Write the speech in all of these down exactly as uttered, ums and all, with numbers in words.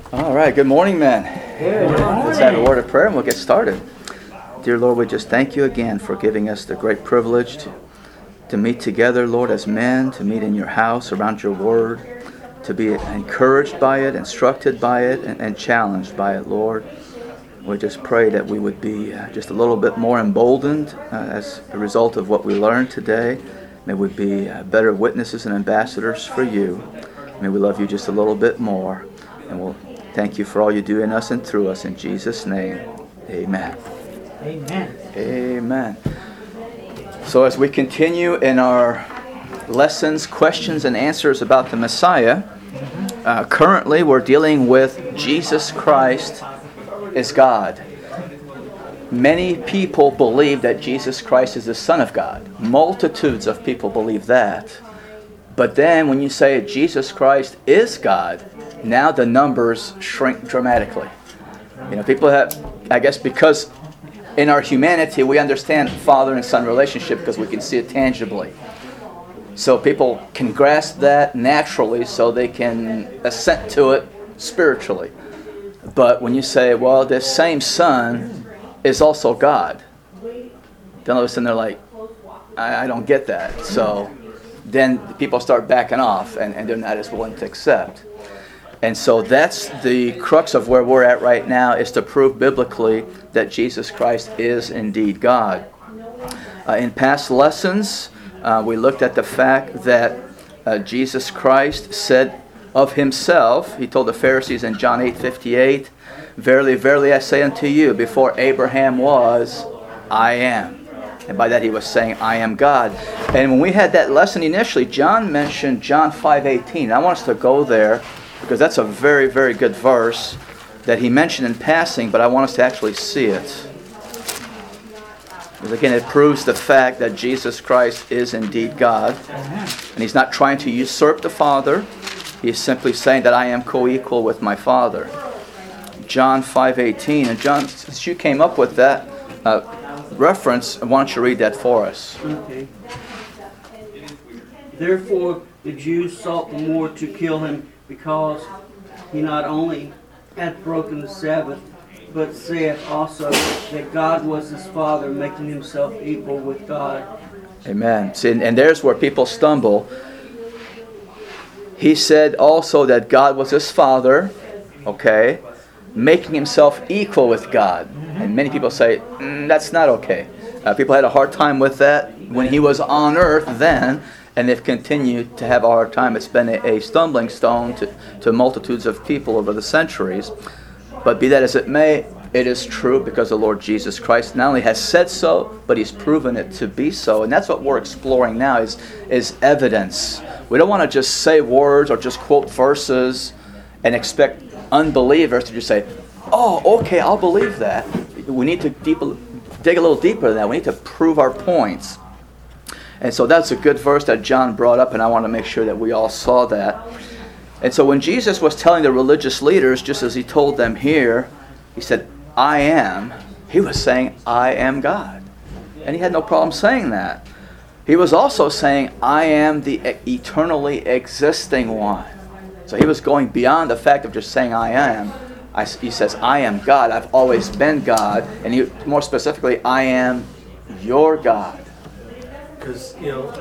All right, good morning, men. Good morning. Let's have a word of prayer and we'll get started. Dear Lord, we just thank you again for giving us the great privilege to, to meet together, Lord, as men, to meet in your house around your word, to be encouraged by it, instructed by it, and, and challenged by it, Lord. We just pray that we would be uh, just a little bit more emboldened uh, as a result of what we learned today. May we be uh, better witnesses and ambassadors for you. May we love you just a little bit more. And we'll thank you for all you do in us and through us. In Jesus' name, amen. Amen. Amen. So as we continue in our lessons, questions, and answers about the Messiah, uh, currently we're dealing with Jesus Christ is God. Many people believe that Jesus Christ is the Son of God. Multitudes of people believe that. But then when you say Jesus Christ is God, now the numbers shrink dramatically. You know, people have, I guess because in our humanity we understand father and son relationship because we can see it tangibly. So people can grasp that naturally so they can assent to it spiritually. But when you say, well, this same son is also God, then all of a sudden they're like, I, I don't get that. So then people start backing off and, and they're not as willing to accept. And so that's the crux of where we're at right now, is to prove biblically that Jesus Christ is indeed God. Uh, in past lessons, uh, we looked at the fact that uh, Jesus Christ said of himself, he told the Pharisees in John eight fifty-eight, "Verily, verily, I say unto you, before Abraham was, I am." And by that he was saying, I am God. And when we had that lesson initially, John mentioned John five eighteen. I want us to go there, because that's a very, very good verse that he mentioned in passing, but I want us to actually see it. Because again, it proves the fact that Jesus Christ is indeed God. And he's not trying to usurp the Father. He's simply saying that I am co-equal with my Father. John five eighteen. And John, since you came up with that uh, reference, why don't you read that for us? Okay. Therefore the Jews sought the more to kill him, because he not only hath broken the Sabbath, but saith also that God was his Father, making himself equal with God. Amen. See, and, and there's where people stumble. He said also that God was his Father, okay, making himself equal with God. And many people say, mm, that's not okay. Uh, people had a hard time with that when he was on earth then, and they've continued to have a hard time. It's been a, a stumbling stone to, to multitudes of people over the centuries. But be that as it may, it is true because the Lord Jesus Christ not only has said so, but he's proven it to be so. And that's what we're exploring now is, is evidence. We don't want to just say words or just quote verses and expect unbelievers to just say, oh, okay, I'll believe that. We need to deep, dig a little deeper than that. We need to prove our points. And so that's a good verse that John brought up, and I want to make sure that we all saw that. And so when Jesus was telling the religious leaders, just as he told them here, he said, I am, he was saying, I am God. And he had no problem saying that. He was also saying, I am the eternally existing one. So he was going beyond the fact of just saying, I am. I, he says, I am God. I've always been God. And he, more specifically, I am your God. Because, you know,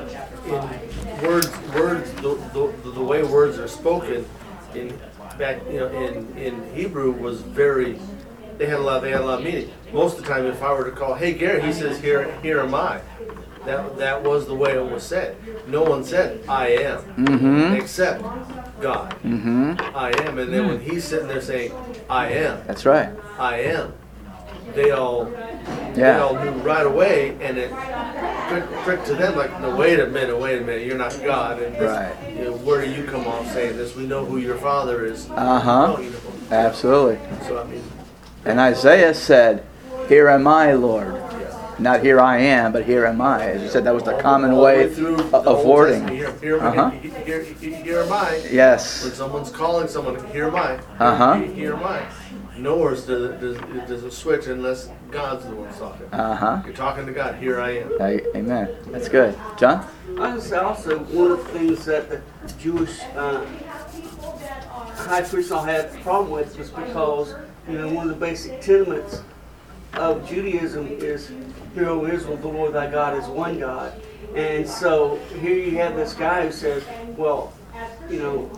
in words, words, the, the, the way words are spoken, in back, you know, in, in Hebrew was very, they had a lot, they had a lot of meaning. Most of the time, if I were to call, hey Gary, he says, here, here am I. That that was the way it was said. No one said, I am, Mm-hmm. except God. Mm-hmm. I am, and then when he's sitting there saying, I am, That's right. I am, they all, Yeah. they all knew right away, and it pricked prick to them like, no, wait a minute, wait a minute, you're not God, and this, Right. you know, where do you come off saying this? We know who your Father is. Uh-huh. No, you know. Absolutely. So I mean, And Isaiah said, here am I, Lord. yeah. Not here I am, but here am I. As you said, that was the common All the way through of the of Old wording. Testament, Here, here, Uh-huh. here, here, here am I. Yes. When someone's calling someone, here am I. Uh-huh. Here, here am I. Nowhere does it, does, it does it switch unless God's the one talking. Uh-huh. You're talking to God. Here I am. A- Amen. That's good. John? I would say also one of the things that the Jewish uh, high priests all had a problem with was because, you know, one of the basic tenements of Judaism is, "Hear, O Israel, the Lord thy God is one God." And so here you have this guy who says, well, you know,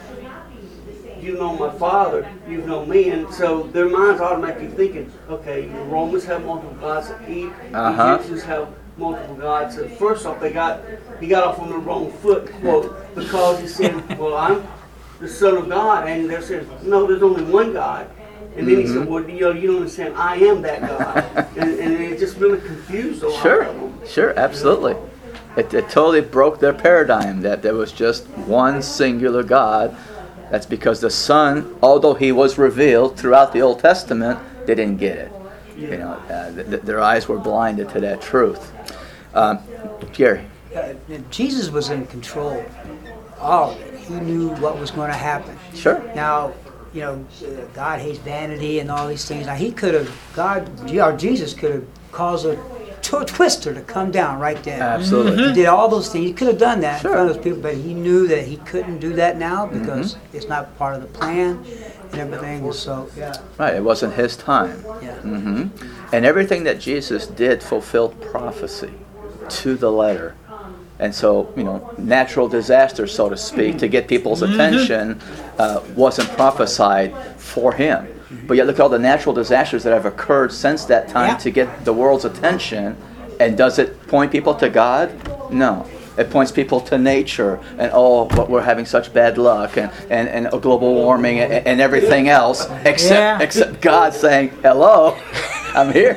you know my Father, you know me. And so their minds automatically thinking, okay, the Romans have multiple gods, the Uh-huh. Egyptians have multiple gods. And first off, they got he got off on the wrong foot, quote, because he said, well, I'm the Son of God. And they said, no, there's only one God. And then he said, well, you know, you don't understand, I am that God. and, and it just really confused a lot Sure, of them. sure, absolutely. It, it totally broke their paradigm that there was just one singular God. That's because the Son, although he was revealed throughout the Old Testament, they didn't get it. You know, uh, th- th- their eyes were blinded to that truth. Um, Gary. Uh, Jesus was in control of all of it. He knew what was going to happen. Sure. Now, you know, uh, God hates vanity and all these things. Now, he could have, God, or Jesus could have caused a tw- twister to come down right there. Absolutely. He did all those things. He could have done that Sure. in front of those people, but he knew that he couldn't do that now because Mm-hmm. it's not part of the plan and everything. So, yeah. Right, it wasn't his time. Yeah. hmm And everything that Jesus did fulfilled prophecy to the letter. And so, you know, natural disasters, so to speak, to get people's attention uh, wasn't prophesied for him. But yet look at all the natural disasters that have occurred since that time Yeah. to get the world's attention. And does it point people to God? No. It points people to nature and, oh, but we're having such bad luck and, and, and global warming and, and everything else except Yeah. except God saying, hello, I'm here.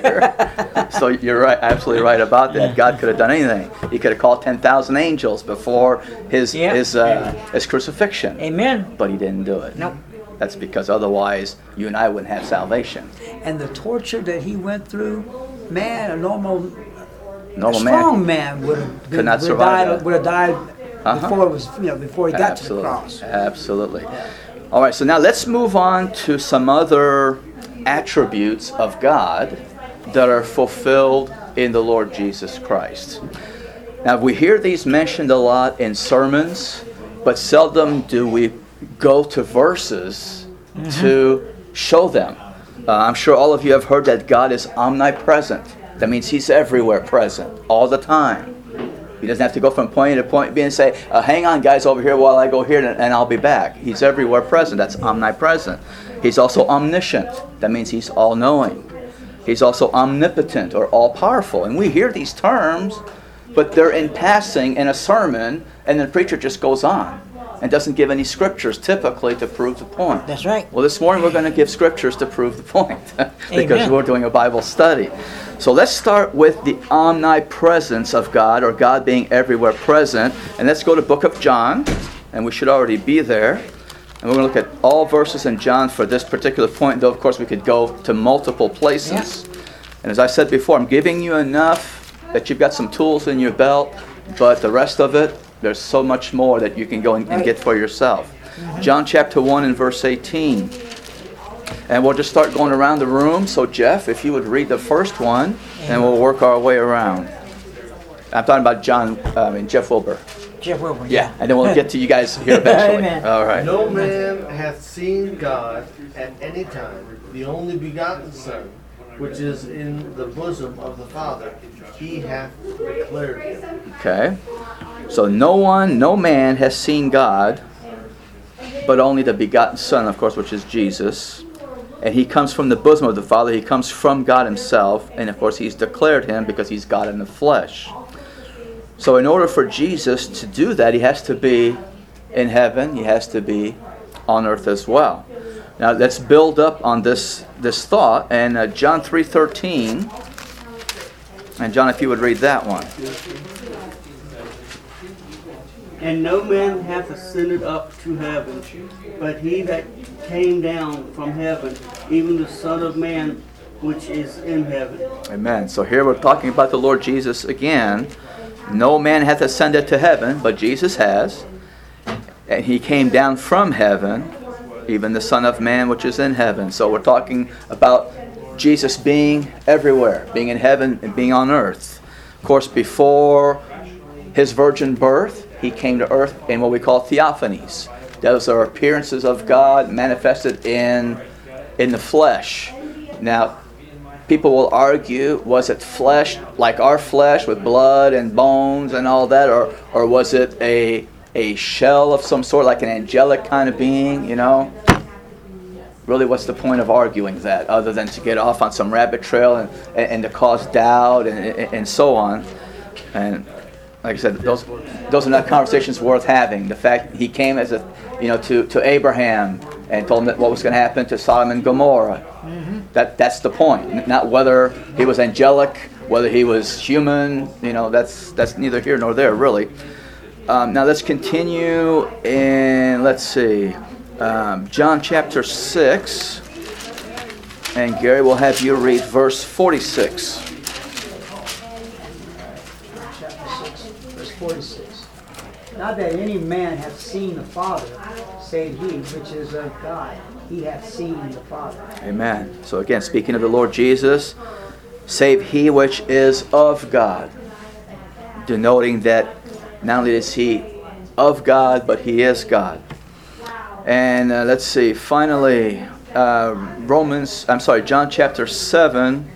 So you're right, absolutely right about that. God could have done anything. He could have called ten thousand angels before his Yeah. his uh, his crucifixion. Amen. But he didn't do it. Nope. That's because otherwise you and I wouldn't have salvation. And the torture that he went through, man, a normal, Normal a man strong man, would have could not would survive have that. died, would have died Uh-huh. before it was, you know, before he got Absolutely. to the cross. Absolutely. All right, so now let's move on to some other attributes of God that are fulfilled in the Lord Jesus Christ. Now, we hear these mentioned a lot in sermons, but seldom do we go to verses to show them. Uh, I'm sure all of you have heard that God is omnipresent. That means He's everywhere present, all the time. He doesn't have to go from point A to point B and say, uh, hang on guys over here while I go here and, and I'll be back. He's everywhere present. That's omnipresent. He's also omniscient. That means He's all-knowing. He's also omnipotent or all-powerful. And we hear these terms, but they're in passing in a sermon, and the preacher just goes on and doesn't give any scriptures typically to prove the point. That's right. Well, this morning we're going to give scriptures to prove the point because Amen. we're doing a Bible study. So let's start with the omnipresence of God, or God being everywhere present. And let's go to the book of John, and we should already be there. And we're going to look at all verses in John for this particular point, though of course we could go to multiple places. And as I said before, I'm giving you enough that you've got some tools in your belt, but the rest of it, there's so much more that you can go and, and get for yourself. John chapter one and verse eighteen. And we'll just start going around the room. So Jeff, if you would read the first one, and we'll work our way around. I'm talking about John, I mean Jeff Wilbur. Jeff Wilbur. Yeah, and then we'll get to you guys here eventually. Amen. All right. No man hath seen God at any time, the only begotten Son, which is in the bosom of the Father. He hath declared him. Okay. So no one, no man has seen God, but only the begotten Son, of course, which is Jesus. And He comes from the bosom of the Father. He comes from God Himself. And of course, He's declared Him because He's God in the flesh. So in order for Jesus to do that, He has to be in heaven. He has to be on earth as well. Now let's build up on this, this thought. And uh, John three thirteen. And John, if you would read that one. And no man hath ascended up to heaven, but he that came down from heaven, even the Son of Man, which is in heaven. Amen. So here we're talking about the Lord Jesus again. No man hath ascended to heaven, but Jesus has. And He came down from heaven, even the Son of Man, which is in heaven. So we're talking about Jesus being everywhere, being in heaven and being on earth. Of course, before His virgin birth, He came to earth in what we call theophanies. Those are appearances of God manifested in in the flesh. Now, people will argue, was it flesh like our flesh with blood and bones and all that, or or was it a a shell of some sort, like an angelic kind of being, you know? Really, what's the point of arguing that, other than to get off on some rabbit trail and, and, and to cause doubt and, and, and so on? And like I said, those those are not conversations worth having. The fact he came as a, you know, to, to Abraham and told him that what was going to happen to Sodom and Gomorrah. Mm-hmm. That that's the point. Not whether he was angelic, whether he was human. You know, that's that's neither here nor there, really. Um, now let's continue in, let's see, um, John chapter six. And Gary will have you read verse forty-six. Chapter six, verse forty-six. Not that any man hath seen the Father, save he which is of God. He hath seen the Father. Amen. So again, speaking of the Lord Jesus, save he which is of God. Denoting that not only is he of God, but he is God. And uh, let's see, finally, uh, Romans, I'm sorry, John chapter seven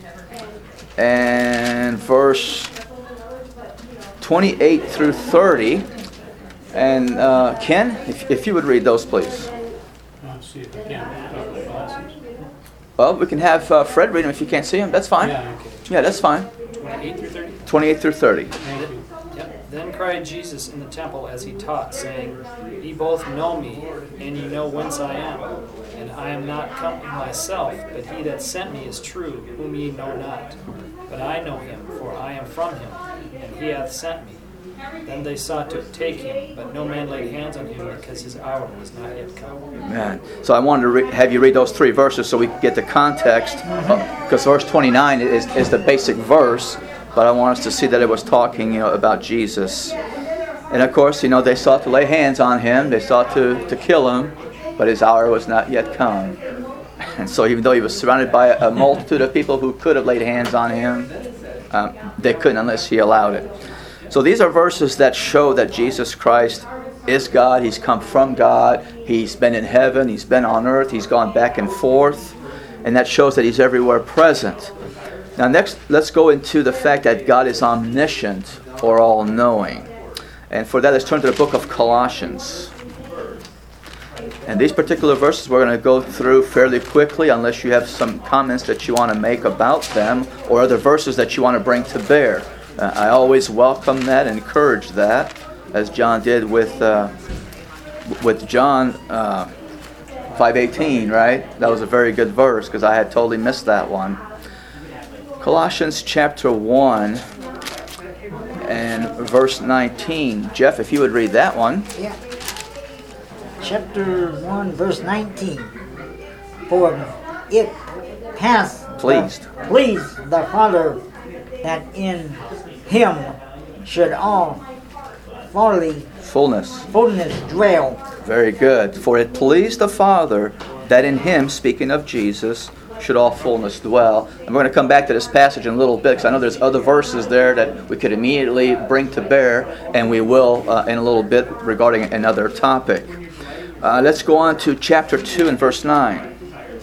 and verse twenty-eight through thirty. And uh, Ken, if, if you would read those, please. Let's see if I can. Well, we can have uh, Fred read them if you can't see them. That's fine. Yeah, okay. Yeah, that's fine. twenty-eight through thirty? twenty-eight through thirty. Thank you. Yep. Then cried Jesus in the temple as he taught, saying, Ye both know me, and ye know whence I am. And I am not come of myself, but he that sent me is true, whom ye know not. But I know him, for I am from him, and he hath sent me. Then they sought to take him, but no man laid hands on him, because his hour was not yet come. Amen. So I wanted to re- have you read those three verses so we can get the context, because verse twenty-nine is, is the basic verse, but I want us to see that it was talking, you know, about Jesus. And of course, you know, they sought to lay hands on him, they sought to, to kill him, but his hour was not yet come. And so even though he was surrounded by a, a multitude of people who could have laid hands on him, um, they couldn't unless he allowed it. So these are verses that show that Jesus Christ is God. He's come from God. He's been in heaven. He's been on earth. He's gone back and forth. And that shows that he's everywhere present. Now next, let's go into the fact that God is omniscient or all-knowing. And for that, let's turn to the book of Colossians. And these particular verses we're going to go through fairly quickly unless you have some comments that you want to make about them or other verses that you want to bring to bear. Uh, I always welcome that and encourage that, as John did with uh, with John uh, five eighteen, right? That was a very good verse because I had totally missed that one. Colossians chapter one and verse nineteen. Jeff, if you would read that one. Yeah. Chapter one, verse nineteen. For it hath Pleased. the, pleased the Father that in him should all fully Fullness. fullness dwell. Very good. For it pleased the Father that in him, speaking of Jesus, should all fullness dwell. And we're going to come back to this passage in a little bit because I know there's other verses there that we could immediately bring to bear, and we will uh, in a little bit regarding another topic. Uh, let's go on to chapter two and verse nine.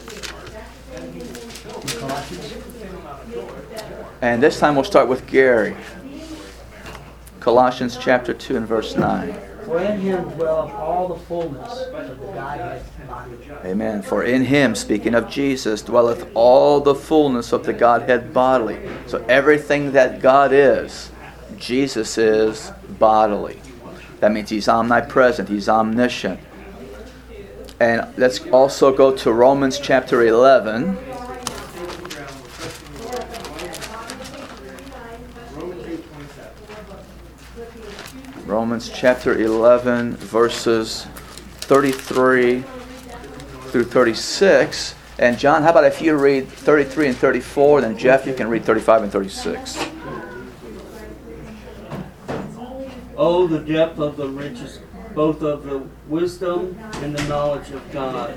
And this time we'll start with Gary. Colossians chapter two and verse nine. For in him dwelleth all the fullness of the Godhead bodily. Amen. For in him, speaking of Jesus, dwelleth all the fullness of the Godhead bodily. So everything that God is, Jesus is bodily. That means he's omnipresent, he's omniscient. And let's also go to Romans chapter eleven. Romans chapter eleven, verses thirty-three through thirty-six. And John, how about if you read thirty-three and thirty-four, then Jeff, you can read thirty-five and thirty-six. Oh, the depth of the riches, both of the wisdom and the knowledge of God.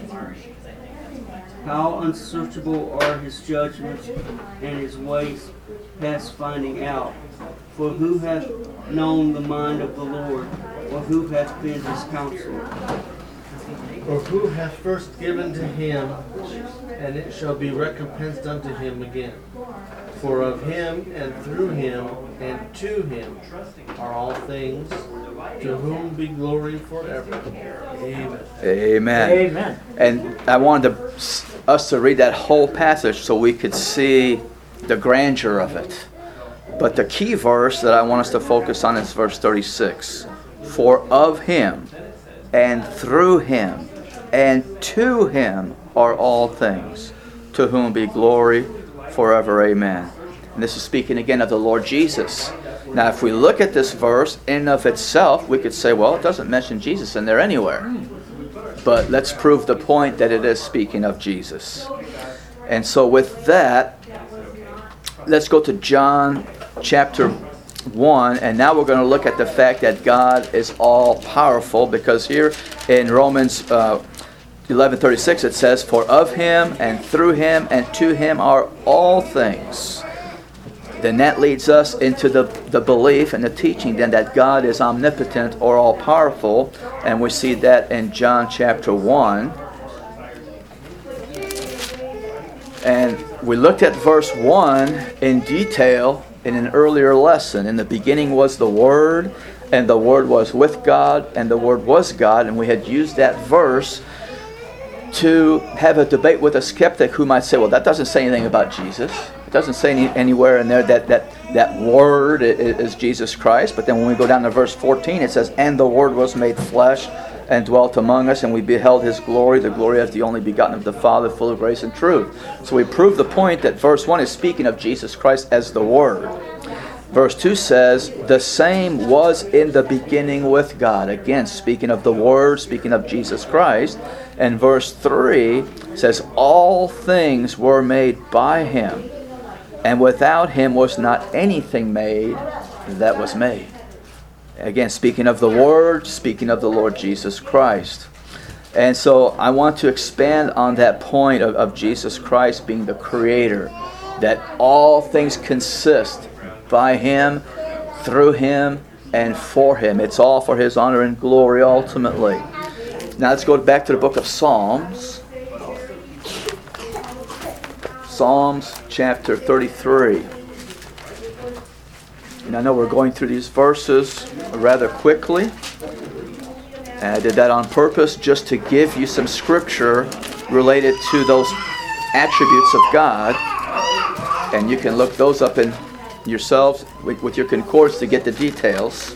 How unsearchable are his judgments and his ways past finding out. For who hath known the mind of the Lord, or who hath been his counselor? Or who hath first given to him, and it shall be recompensed unto him again. For of him, and through him, and to him are all things, to whom be glory forever. Amen. Amen. Amen. And I wanted to, us to read that whole passage so we could see the grandeur of it. But the key verse that I want us to focus on is verse thirty-six. For of him, and through him, and to him are all things, to whom be glory forever. Amen. And this is speaking again of the Lord Jesus. Now, if we look at this verse in and of itself, we could say, well, it doesn't mention Jesus in there anywhere. But let's prove the point that it is speaking of Jesus. And so with that, let's go to John chapter one, and now we're going to look at the fact that God is all-powerful, because here in Romans uh, eleven thirty-six it says, for of him, and through him, and to him are all things. Then that leads us into the, the belief and the teaching then that God is omnipotent or all-powerful, and we see that in John chapter one. And we looked at verse one in detail in an earlier lesson. In the beginning was the Word, and the Word was with God, and the Word was God. And we had used that verse to have a debate with a skeptic who might say, well, that doesn't say anything about Jesus. It doesn't say any, anywhere in there that, that that Word is, is Jesus Christ. But then when we go down to verse fourteen, it says, and the Word was made flesh and dwelt among us, and we beheld his glory, the glory of the only begotten of the Father, full of grace and truth. So we prove the point that verse one is speaking of Jesus Christ as the Word. Verse two says, the same was in the beginning with God. Again, speaking of the Word, speaking of Jesus Christ. And verse three says, all things were made by him, and without him was not anything made that was made. Again, speaking of the Word, speaking of the Lord Jesus Christ. And so I want to expand on that point of, of Jesus Christ being the Creator, that all things consist by him, through him, and for him. It's all for his honor and glory ultimately. Now let's go back to the book of Psalms. Psalms chapter thirty-three. And I know we're going through these verses rather quickly. And I did that on purpose just to give you some scripture related to those attributes of God. And you can look those up in yourselves with, with your concordance to get the details.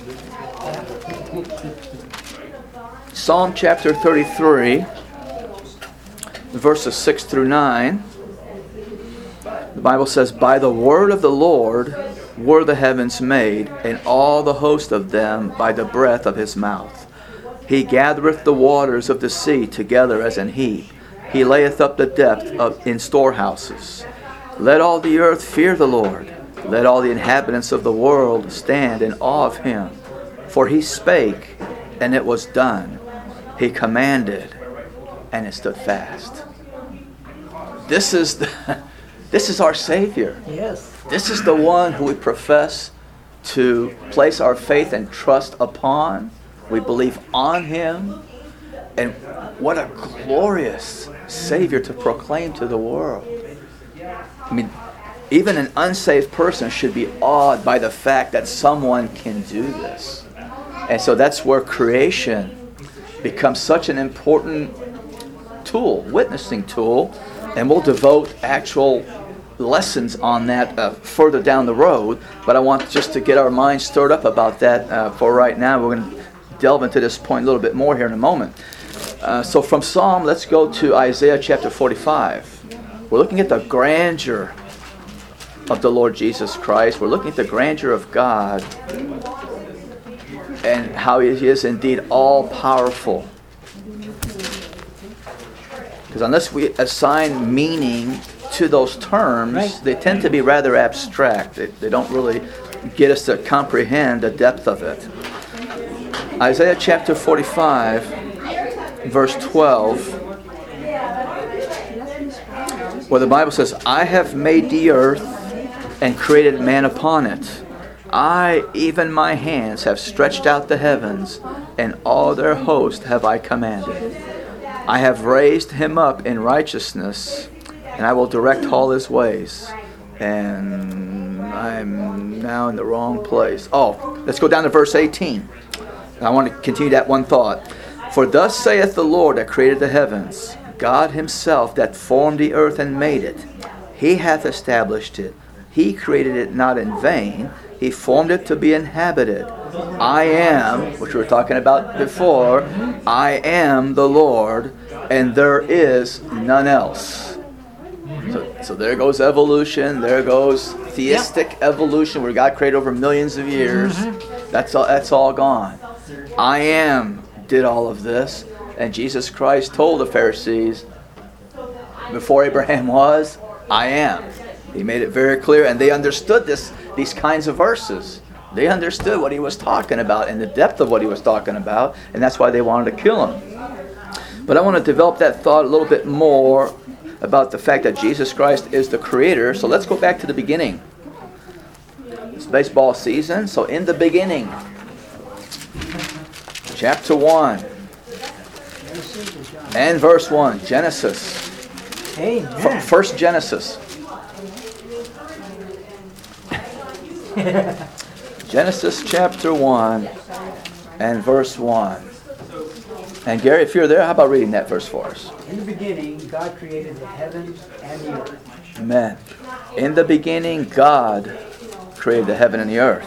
Psalm chapter thirty-three, verses six through nine. The Bible says, by the word of the Lord were the heavens made, and all the host of them by the breath of his mouth. He gathereth the waters of the sea together as an heap. He layeth up the depth of in storehouses. Let all the earth fear the Lord. Let all the inhabitants of the world stand in awe of him. For he spake, and it was done. He commanded, and it stood fast. This is the, this is our Savior. Yes. This is the one who we profess to place our faith and trust upon. We believe on him. And what a glorious Savior to proclaim to the world. I mean, even an unsaved person should be awed by the fact that someone can do this. And so that's where creation becomes such an important tool, witnessing tool. And we'll devote actual lessons on that uh, further down the road. But I want just to get our minds stirred up about that uh, for right now. We're going to delve into this point a little bit more here in a moment. Uh, so from Psalm, let's go to Isaiah chapter forty-five. We're looking at the grandeur of the Lord Jesus Christ. We're looking at the grandeur of God and how he is indeed all-powerful. Because unless we assign meaning to those terms, right, they tend to be rather abstract. They, they don't really get us to comprehend the depth of it. Isaiah chapter forty-five, verse twelve, where the Bible says, I have made the earth and created man upon it. I, even my hands, have stretched out the heavens, and all their host have I commanded. I have raised him up in righteousness, and I will direct all his ways. And I'm now in the wrong place. Oh, let's go down to verse eighteen. And I want to continue that one thought. For thus saith the Lord that created the heavens, God himself that formed the earth and made it. He hath established it. He created it not in vain. He formed it to be inhabited. I am, which we were talking about before, I am the Lord, and there is none else. So, so there goes evolution. There goes theistic yep. evolution, where God created over millions of years. Mm-hmm. That's all. That's all gone. I am did all of this, and Jesus Christ told the Pharisees, before Abraham was, I am. He made it very clear, and they understood this. These kinds of verses. They understood what he was talking about and the depth of what he was talking about, and that's why they wanted to kill him. But I want to develop that thought a little bit more about the fact that Jesus Christ is the creator. So let's go back to the beginning. It's baseball season, so in the beginning, chapter one and verse one, Genesis. Amen. First Genesis. Genesis chapter one and verse one. And Gary, if you're there, how about reading that verse for us? In the beginning, God created the heavens and the earth. Amen. In the beginning, God created the heaven and the earth.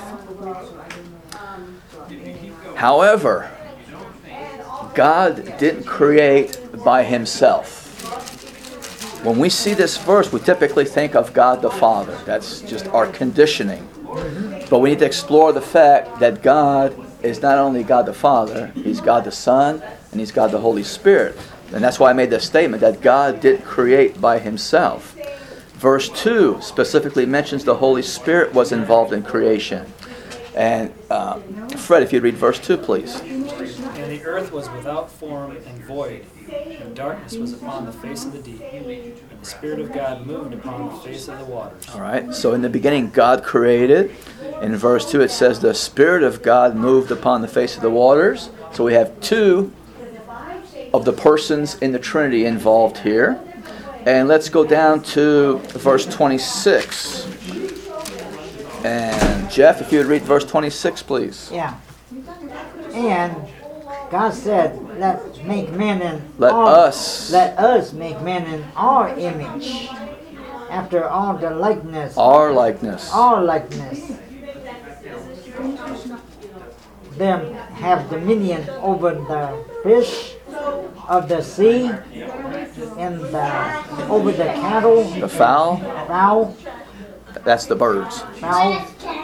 However, God didn't create by himself. When we see this verse, we typically think of God the Father. That's just our conditioning. But we need to explore the fact that God is not only God the Father, he's God the Son, and he's God the Holy Spirit. And that's why I made the statement that God didn't create by himself. Verse two specifically mentions the Holy Spirit was involved in creation. And uh, Fred, if you'd read verse two, please. And the earth was without form and void, and darkness was upon the face of the deep. And the Spirit of God moved upon the face of the waters. All right, so in the beginning, God created. In verse two, it says the Spirit of God moved upon the face of the waters. So we have two of the persons in the Trinity involved here. And let's go down to verse twenty-six. And Jeff, if you would read verse twenty-six, please. Yeah. And God said, let's make man in Let our, us. Let us make man in our image, after all the likeness. Our likeness. Our likeness. Them have dominion over the fish of the sea, and the, over the cattle. The fowl. Fowl. That's the birds. Fowl.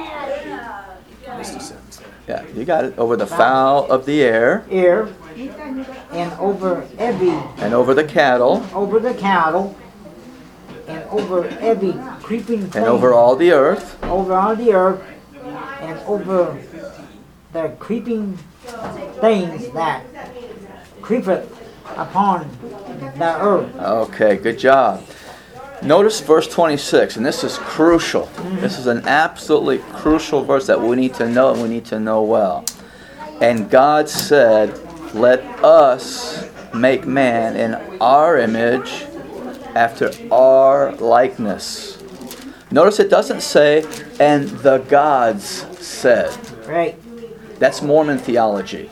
Yeah, you got it. Over the fowl of the air. Air. And over every. And over the cattle. Over the cattle. And over every creeping thing. And over all the earth. Over all the earth. And over the creeping things that creepeth upon the earth. Okay, good job. Notice verse twenty-six, and this is crucial. Mm-hmm. This is an absolutely crucial verse that we need to know, and we need to know well. And God said, let us make man in our image, after our likeness. Notice it doesn't say, and the gods said. Right. That's Mormon theology.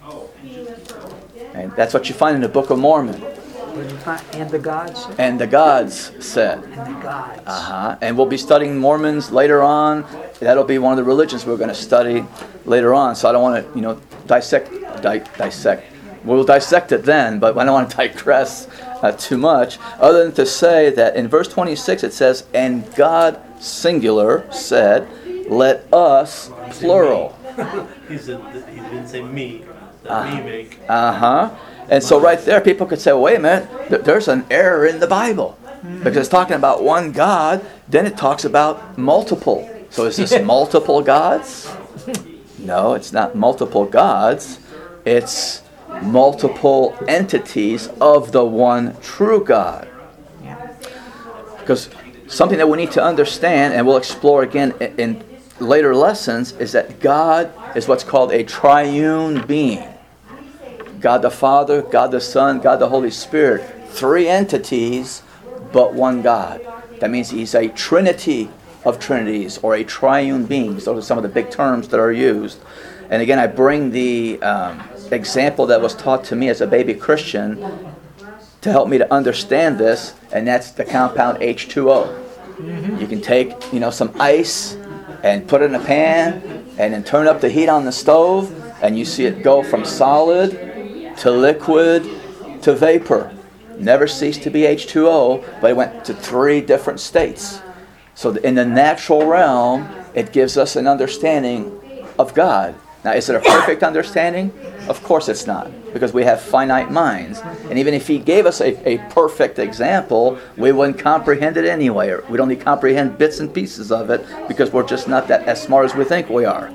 And that's what you find in the Book of Mormon. And the gods? And the gods said. And the gods. Uh-huh. And we'll be studying Mormons later on. That'll be one of the religions we're going to study later on. So I don't want to, you know, dissect, di- dissect. We'll dissect it then, but I don't want to digress uh, too much. Other than to say that in verse twenty-six it says, and God, singular, said, let us, plural. he said that he didn't say me. That Uh, me make. Uh-huh. And so right there, people could say, well, wait a minute, th- there's an error in the Bible. Because it's talking about one God, then it talks about multiple. So is this multiple gods? No, it's not multiple gods. It's multiple entities of the one true God. Because something that we need to understand, and we'll explore again in, in later lessons, is that God is what's called a triune being. God the Father, God the Son, God the Holy Spirit. Three entities, but one God. That means He's a trinity of trinities, or a triune being. Those are some of the big terms that are used. And again, I bring the um, example that was taught to me as a baby Christian to help me to understand this, and that's the compound H two O. Mm-hmm. You can take, you know, some ice and put it in a pan, and then turn up the heat on the stove, and you see it go from solid to liquid to vapor. Never ceased to be H two O, but it went to three different states. So in the natural realm, it gives us an understanding of God. Now, is it a perfect understanding? Of course it's not, because we have finite minds. And even if He gave us a, a perfect example, we wouldn't comprehend it anyway. Or we'd only comprehend bits and pieces of it, because we're just not that as smart as we think we are.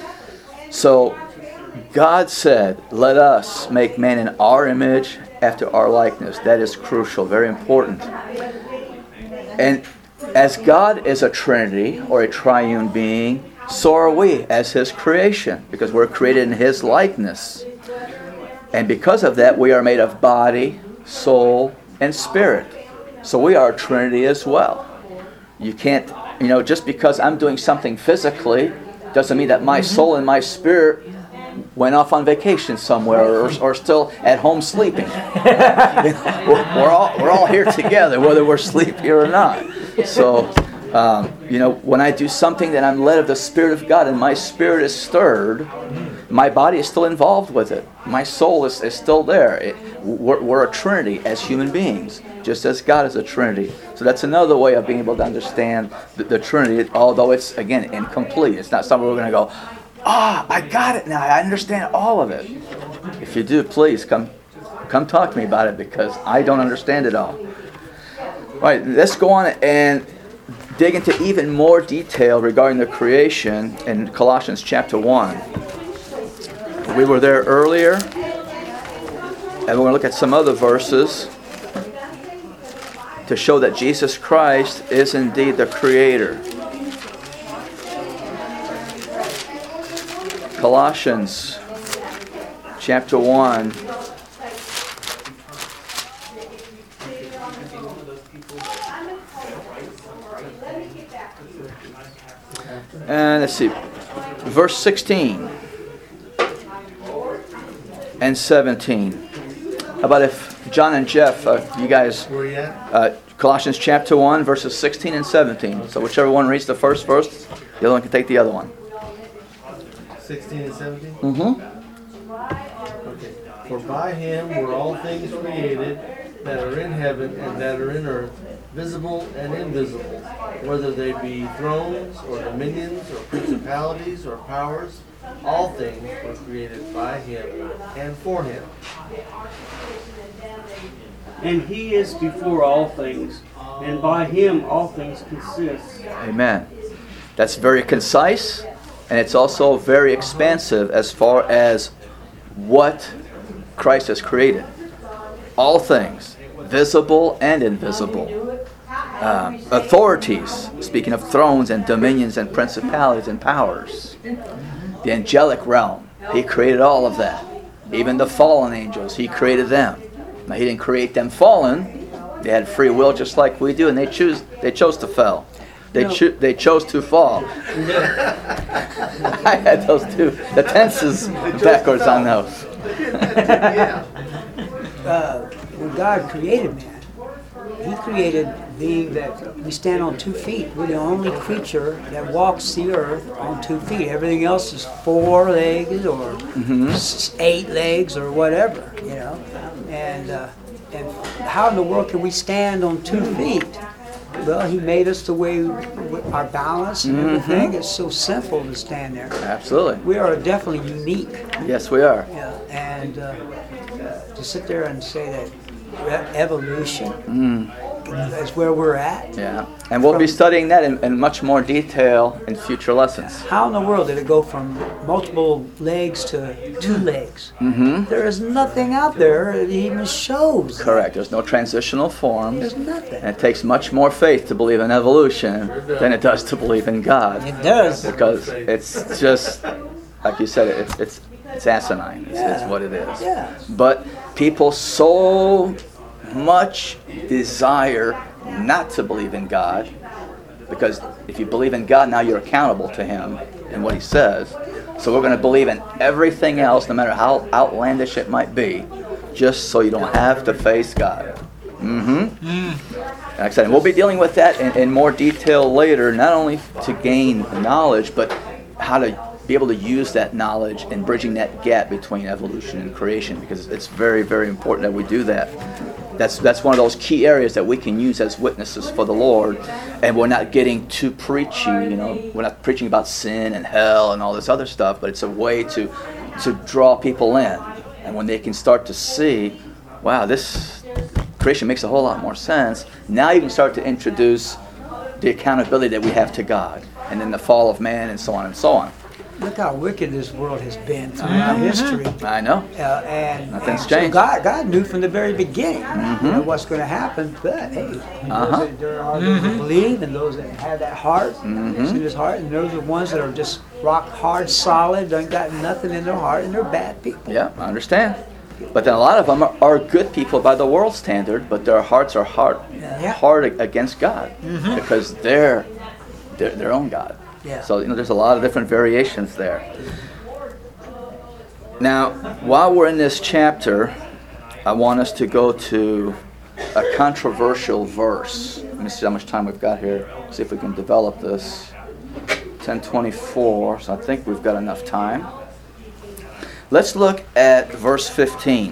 So God said, let us make man in our image after our likeness. That is crucial, very important. And as God is a trinity, or a triune being, so are we as His creation, because we're created in His likeness. And because of that, we are made of body, soul, and spirit. So we are a trinity as well. You can't, you know, just because I'm doing something physically, doesn't mean that my soul and my spirit went off on vacation somewhere, or, or still at home sleeping. we're, we're, all, we're all here together, whether we're sleepy or not. So, um, you know, when I do something that I'm led of the Spirit of God and my spirit is stirred, my body is still involved with it. My soul is, is still there. It, we're, we're a trinity as human beings, just as God is a trinity. So that's another way of being able to understand the, the Trinity, although it's, again, incomplete. It's not something we're going to go, ah, I got it now. I understand all of it. If you do, please come come talk to me about it, because I don't understand it all. All right, let's go on and dig into even more detail regarding the creation in Colossians chapter one. We were there earlier, and we're going to look at some other verses to show that Jesus Christ is indeed the Creator. Colossians chapter one. And let's see, verse sixteen and seventeen. How about if John and Jeff, uh, you guys, Where are you at? uh, Colossians chapter one, verses sixteen and seventeen. So whichever one reads the first verse, the other one can take the other one. sixteen and seventeen? Mm-hmm. Okay. For by Him were all things created, that are in heaven and that are in earth, visible and invisible, whether they be thrones or dominions or principalities or powers. All things were created by Him and for Him. And He is before all things, and by Him all things consist. Amen. That's very concise, and it's also very expansive as far as what Christ has created. All things, visible and invisible. Um, authorities, speaking of thrones and dominions and principalities and powers. The angelic realm, He created all of that. Even the fallen angels, He created them. Now, He didn't create them fallen. They had free will just like we do, and they choose. They chose to fall. They No. cho- They chose to fall. I had those two. The tenses backwards on those. Yeah. Uh, when God created man, He created being that we stand on two feet. We're the only creature that walks the earth on two feet. Everything else is four legs or Mm-hmm. s- eight legs or whatever, you know. And uh, and how in the world can we stand on two feet? Well, He made us the way we, our balance and everything. It's so simple to stand there. Absolutely. We are definitely unique. Yes, we are. Yeah, and uh, uh, to sit there and say that re- evolution Mm, is where we're at. yeah. And we'll be studying that in, in much more detail in future lessons. How in the world did it go from multiple legs to two legs? Mm-hmm. There is nothing out there that even shows. Correct. There's no transitional forms. There's nothing. And it takes much more faith to believe in evolution than it does to believe in God. It does. Because it's just, like you said, it's, it's It's asinine. It's, Yeah. it's what it is. Yeah. But people so much desire not to believe in God, because if you believe in God, now you're accountable to Him and what He says. So we're going to believe in everything else, no matter how outlandish it might be, just so you don't have to face God. Mm-hmm. Like I said, and we'll be dealing with that in, in more detail later, not only to gain knowledge, but how to be able to use that knowledge and bridging that gap between evolution and creation, because it's very, very important that we do that. That's that's one of those key areas that we can use as witnesses for the Lord, and we're not getting too preachy. You know, we're not preaching about sin and hell and all this other stuff, but it's a way to to draw people in, and when they can start to see, wow, this creation makes a whole lot more sense. Now you can start to introduce the accountability that we have to God, and then the fall of man, and so on and so on. Look how wicked this world has been throughout history. I know. Uh, and Nothing's and so changed. God, God knew from the very beginning you know, what's going to happen. But hey, Uh-huh. those that- there are those that believe and those that have that heart, it's in His heart, and those are the ones that are just rock hard, solid, don't got nothing in their heart, and they're bad people. Yeah, I understand. But then a lot of them are, are good people by the world standard, but their hearts are hard, Yeah. hard against God because they're, they're their own God. Yeah. So you know, there's a lot of different variations there. Now, while we're in this chapter, I want us to go to a controversial verse. Let me see how much time we've got here. See if we can develop this. ten twenty-four. So I think we've got enough time. Let's look at verse fifteen.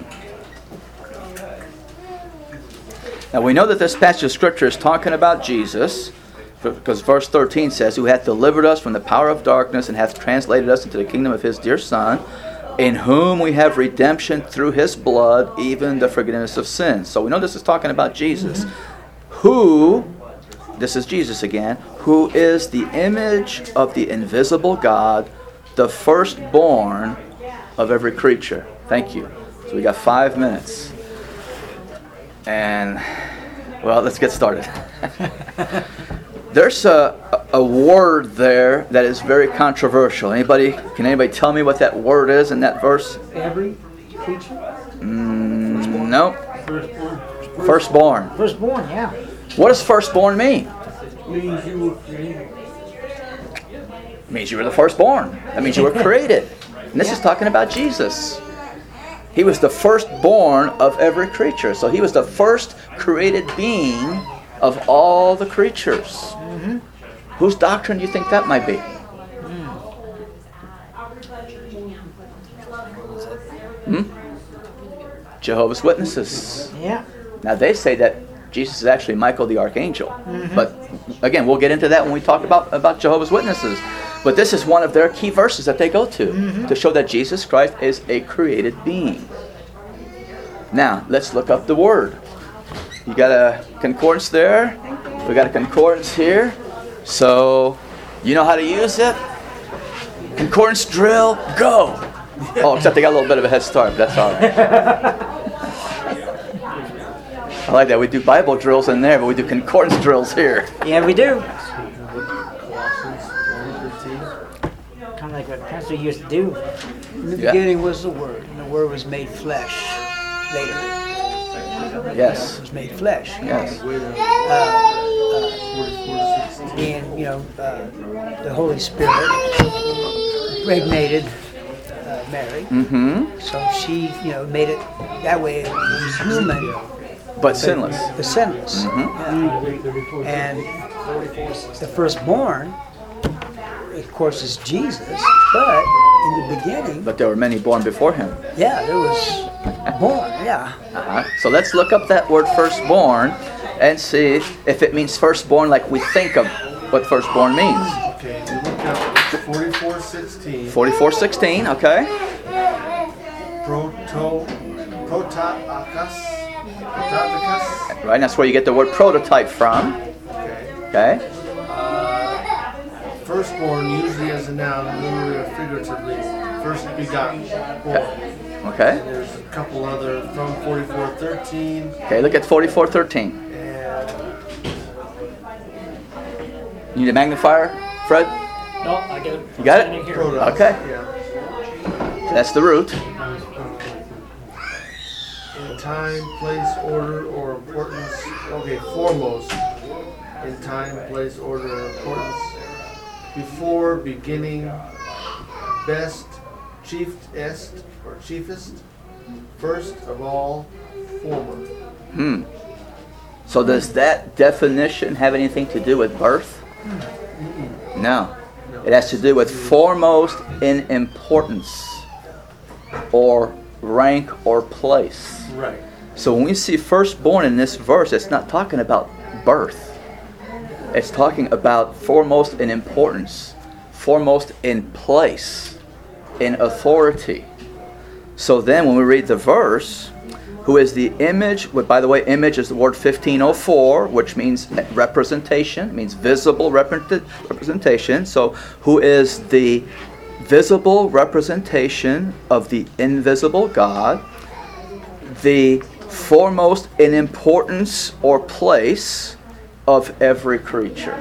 Now we know that this passage of Scripture is talking about Jesus, because verse thirteen says, "Who hath delivered us from the power of darkness and hath translated us into the kingdom of His dear Son, in whom we have redemption through His blood, even the forgiveness of sins." So we know this is talking about Jesus, who, this is Jesus again, who is the image of the invisible God, the firstborn of every creature. Thank you. So we got five minutes. And, well, let's get started. There's a, a word there that is very controversial. Anybody, can anybody tell me what that word is in that verse? Every creature? Mm, no. Firstborn. Firstborn, yeah. What does firstborn mean? Means you were created. It means you were the firstborn. That means you were created. And this is talking about Jesus. He was the firstborn of every creature. So He was the first created being of all the creatures. Mm-hmm. Whose doctrine do you think that might be? Hmm? Jehovah's Witnesses. Yeah. Now they say that Jesus is actually Michael the Archangel. Mm-hmm. But again, we'll get into that when we talk about, about Jehovah's Witnesses. But this is one of their key verses that they go to, mm-hmm. to show that Jesus Christ is a created being. Now, let's look up the word. You got a concordance there. We got a concordance here. So, you know how to use it? Concordance drill, go! Oh, except they got a little bit of a head start, but that's all right. I like that. We do Bible drills in there, but we do concordance drills here. Yeah, we do. Kind of like what Pastor used to do. In the Yeah. beginning was the Word, and the Word was made flesh. Later, Yes. it was made flesh. Yes. And, you know, uh, the Holy Spirit impregnated uh, Mary. Mm-hmm. So she, you know, made it that way. It was human, But sinless. but sinless. Mm-hmm. Yeah. And the firstborn, of course, is Jesus. But in the beginning, But there were many born before Him. yeah, there was born. Yeah. Uh-huh. So let's look up that word firstborn and see if it means firstborn like we think of what firstborn means. Okay, you look up forty-four sixteen. forty-four sixteen, okay. Proto, protakas, protakas. Right, that's where you get the word prototype from. Okay. Okay. Firstborn usually as a noun, literally or figuratively. First begotten. Okay. Okay. And there's a couple other from forty-four thirteen. Okay, look at forty-four thirteen. And You need a magnifier, Fred? No, I get it. You got it? Standing here. protos. Okay. Yeah. That's the root. In time, place, order, or importance. Okay, foremost. In time, place, order, or importance. Before, beginning, best, chiefest, or chiefest. First of all, former. Hmm. So does that definition have anything to do with birth? No. It has to do with foremost in importance or rank or place. Right. So when we see firstborn in this verse, it's not talking about birth. It's talking about foremost in importance, foremost in place, in authority. So then when we read the verse, who is the image, well, by the way, image is the word fifteen oh four, which means representation, means visible repre- representation. So who is the visible representation of the invisible God, the foremost in importance or place of every creature.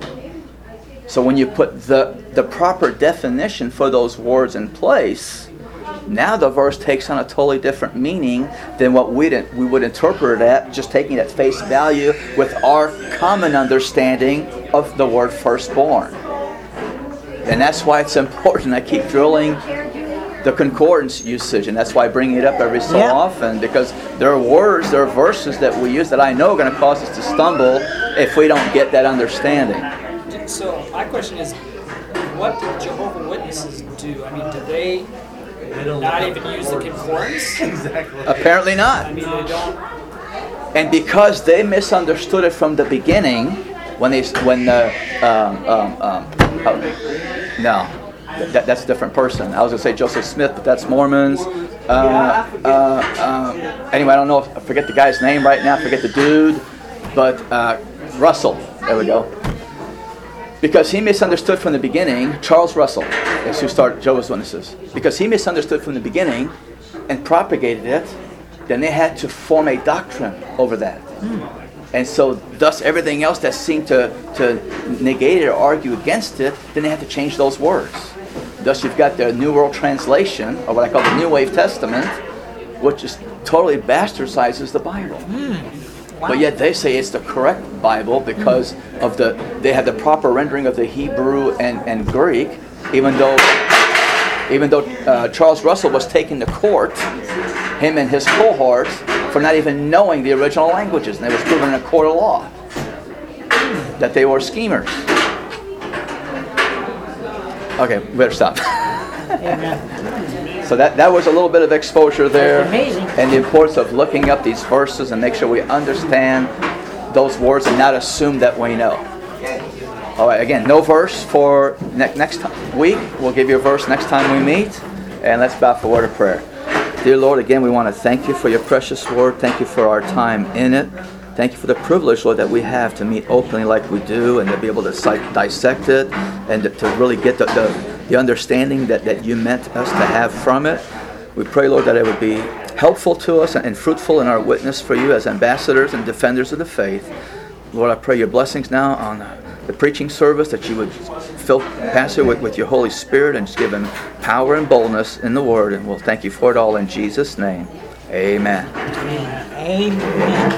So when you put the, the proper definition for those words in place, now the verse takes on a totally different meaning than what we we would interpret it at, just taking it at face value with our common understanding of the word firstborn. And that's why it's important. I keep drilling the concordance usage, and that's why I bring it up every so Yeah. often, because there are words, there are verses that we use that I know are going to cause us to stumble if we don't get that understanding. So my question is, what did Jehovah's Witnesses do? I mean, did they They don't not look up even the use the words. concordance? Exactly. Apparently I not. mean, they don't. And because they misunderstood it from the beginning, when they when the um, um, um, oh, no, that, that's a different person. I was gonna say Joseph Smith, but that's Mormons. Uh, uh, uh, anyway, I don't know. I forget the guy's name right now. I forget the dude, but uh, Russell. There we go. Because he misunderstood from the beginning, Charles Russell is who started Jehovah's Witnesses. Because he misunderstood from the beginning and propagated it, then they had to form a doctrine over that. And so thus everything else that seemed to, to negate it or argue against it, then they had to change those words. Thus you've got the New World Translation, or what I call the New Wave Testament, which is totally bastardizes the Bible. But yet they say it's the correct Bible because of the they have the proper rendering of the Hebrew and, and Greek, even though even though uh, Charles Russell was taken to court, him and his cohorts, for not even knowing the original languages, and it was proven in a court of law that they were schemers. Okay, we better stop. Amen. So that, that was a little bit of exposure there. That's amazing. And the importance of looking up these verses and make sure we understand those words and not assume that we know. All right, again, no verse for ne- next time, week. We'll give you a verse next time we meet. And let's bow for a word of prayer. Dear Lord, again, we want to thank you for your precious word. Thank you for our time in it. Thank you for the privilege, Lord, that we have to meet openly like we do and to be able to si- dissect it and to, to really get the, the, the understanding that, that you meant us to have from it. We pray, Lord, that it would be helpful to us and, and fruitful in our witness for you as ambassadors and defenders of the faith. Lord, I pray your blessings now on the preaching service, that you would fill Pastor with, with your Holy Spirit and just give him power and boldness in the Word. And we'll thank you for it all in Jesus' name. Amen. Amen.